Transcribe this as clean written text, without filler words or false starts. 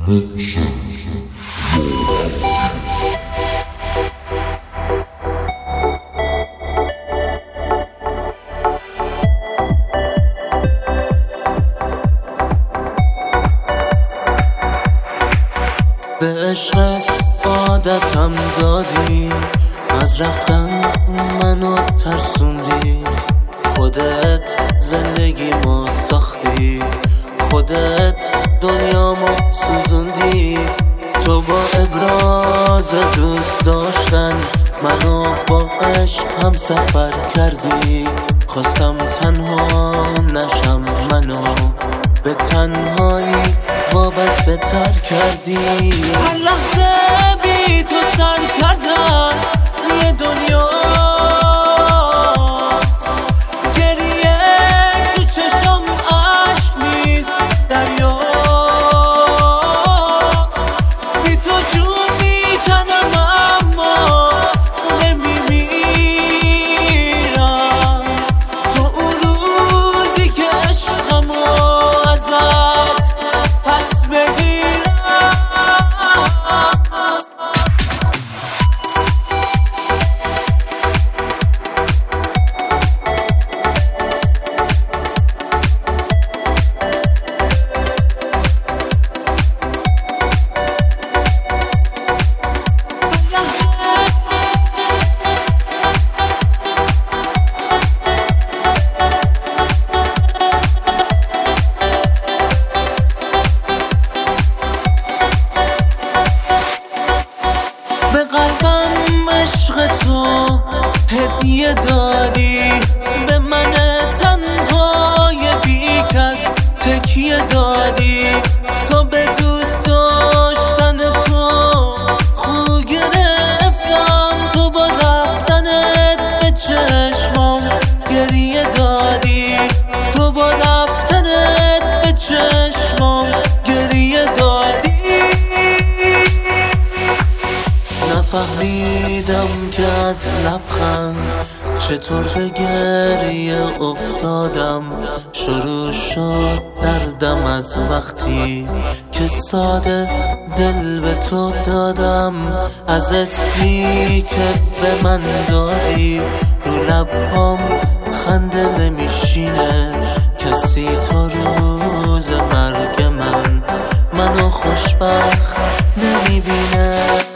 به عشقت عادتم دادی، از رفتن منو ترسوندی. خودت زندگی ما ساختی، خودت دنیامو سوزوندی. تو با ابراز دوست داشتن منو با عشق هم سفر کردی. خواستم تنها نشم، منو به تنهایی وابسته تر کردی. هر لحظه بی تو سر کردن یه دنیا، گریه تو چشم عشق نیست دریاست. بی تو جون میکنم اما نمیمیرم. تو اون روزی که عشقمو ازت پس بگیرم. به قلبم عشق تو هدیه دادی، به من تنهای بی کس تکیه دادی. تو به دوست داشتن تو خو گرفتم، تو با رفتنت به چشمام گریه دادی. تو با رفتنت به چشمام گریه دادی. نفهمیدم که از لبخند چطور به گریه افتادم. شروع شد دردم از وقتی که ساده دل به تو دادم. از اسمی که به من دادی رو لبام خنده نمیشینه. کسی تا روز مرگ منو خوشبخت نمیبینه.